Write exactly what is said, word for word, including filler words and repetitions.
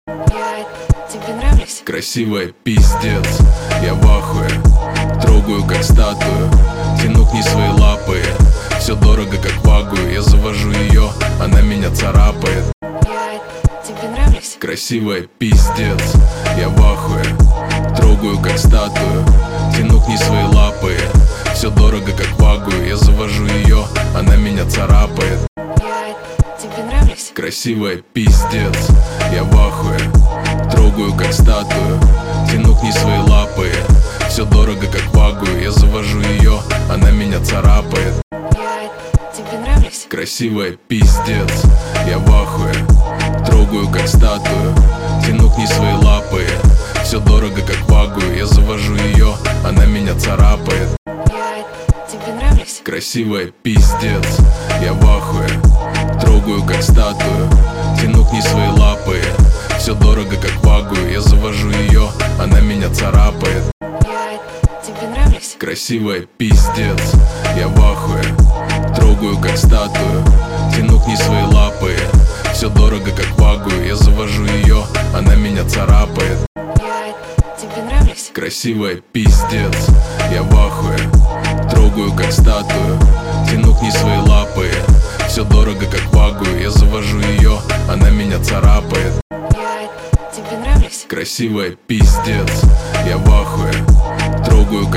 Я тебе нравлюсь? Красивая пиздец, я в ахуе. Трогаю как статую, тяну к ней свои лапы. Все дорого как вагую, я завожу ее, она меня царапает. Я тебе нравлюсь? Красивая пиздец, я в ахуе. Трогаю как статую, тяну к ней свои лапы. Все дорого как вагую, я завожу ее, она меня царапает. Я тебе нравлюсь? Красивая пиздец, я в ахуе. Трогаю как статую, тяну к ней свои лапы. Все дорого как вагую, я завожу ее, она меня царапает. Я тебе нравлюсь? Красивая пиздец, я в ахуе. Трогаю как статую, тяну к ней свои лапы. Все дорого как вагую, я завожу ее, она меня царапает. Я тебе нравлюсь? Красивая пиздец, я в ахуе. Трогаю как статую, тяну к ней свои лапы. Все дорого как вагую, я завожу ее, она меня царапает. Я тебе нравлюсь? Красивая пиздец, я в ахуе. Трогаю как статую, тяну к ней свои лапы. Все дорого как вагую, я завожу ее, она меня царапает. Я тебе нравлюсь? Красивая пиздец, я в ахуе. Трогаю как статую, тяну к ней свои лапы. Все дорого как вагую, я завожу ее, она меня царапает. Я тебе нравлюсь? Красивая пиздец, я в ахуе. Трогаю как